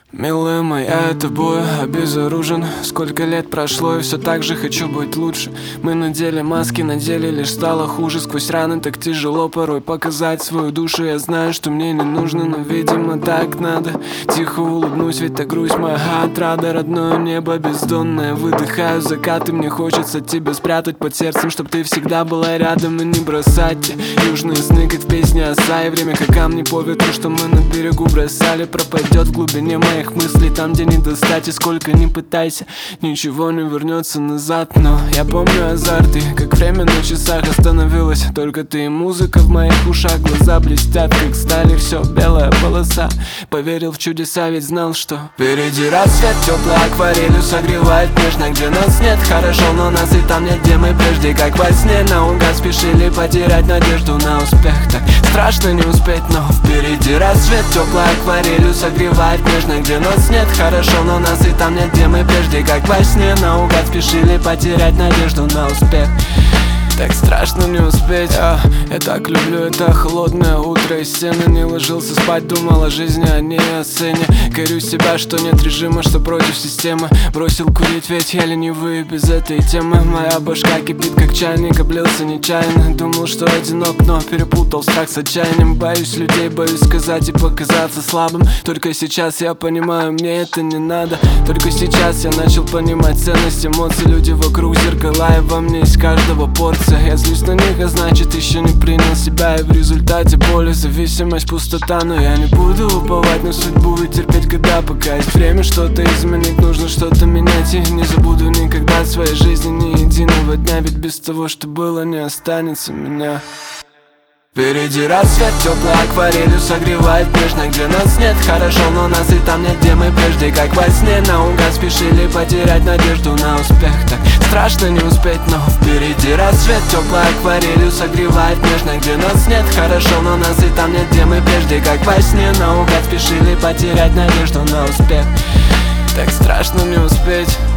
Милая моя, тобой обезоружен. Сколько лет прошло, и все так же хочу быть лучше. Мы надели маски, на деле лишь стало хуже. Сквозь раны так тяжело порой показать свою душу. Я знаю, что мне не нужно, но, видимо, так надо. Тихо улыбнусь, ведь та грусть моя отрада. Родное небо бездонное, выдыхаю закаты. Мне хочется тебя спрятать под сердцем, чтоб ты всегда была рядом и не бросать. Южные сны, как в песне оса, и время, как камни по ветру, что мы на берегу бросали, пропадет в глубине моих мыслей, там, где не достать. И сколько ни пытайся, ничего не вернется назад. Но я помню азарт, и как время на часах остановилось. Только ты и музыка в моих ушах. Глаза блестят, как стали, все белая полоса. Поверил в чудеса, ведь знал, что впереди рассвет, теплой акварелью согревает нежно. Где нас нет, хорошо, но нас и там нет, где мы прежде. Как во сне наугад спешили потерять надежду на успех. Так страшно не успеть, но впереди рассвет, теплой акварелью согревает нежно. Где нас нет, хорошо, но нас и там нет, где мы прежде. Как во сне наугад спешили потерять надежду на успех. Так страшно не успеть. Я так люблю это холодное утро и стены. Не ложился спать, думал о жизни, а не о сцене. Корю себя, что нет режима, что против системы. Бросил курить, ведь я ленивый без этой темы. Моя башка кипит, как чайник, облился нечаянно. Думал, что одинок, но перепутал страх с отчаянием. Боюсь людей, боюсь сказать и показаться слабым. Только сейчас я понимаю, мне это не надо. Только сейчас я начал понимать ценность эмоций. Люди вокруг зеркала, и во мне из каждого порция. Я злюсь на них, а значит еще не принял себя. И в результате боли, зависимость, пустота. Но я не буду уповать на судьбу и терпеть года. Пока есть время что-то изменить, нужно что-то менять. И не забуду никогда своей жизни ни единого дня. Ведь без того, что было, не останется меня. Впереди рассвет, теплой акварелью согревает нежно. Где нас нет, хорошо, но нас и там нет, где мы прежде. Как во сне наугад спешили потерять надежду на успех. Так страшно не успеть, но впереди рассвет, теплой акварелью согревает нежно. Где нас нет, хорошо, но нас и там нет, где мы прежде. Как во сне наугад спешили потерять надежду на успех. Так страшно не успеть.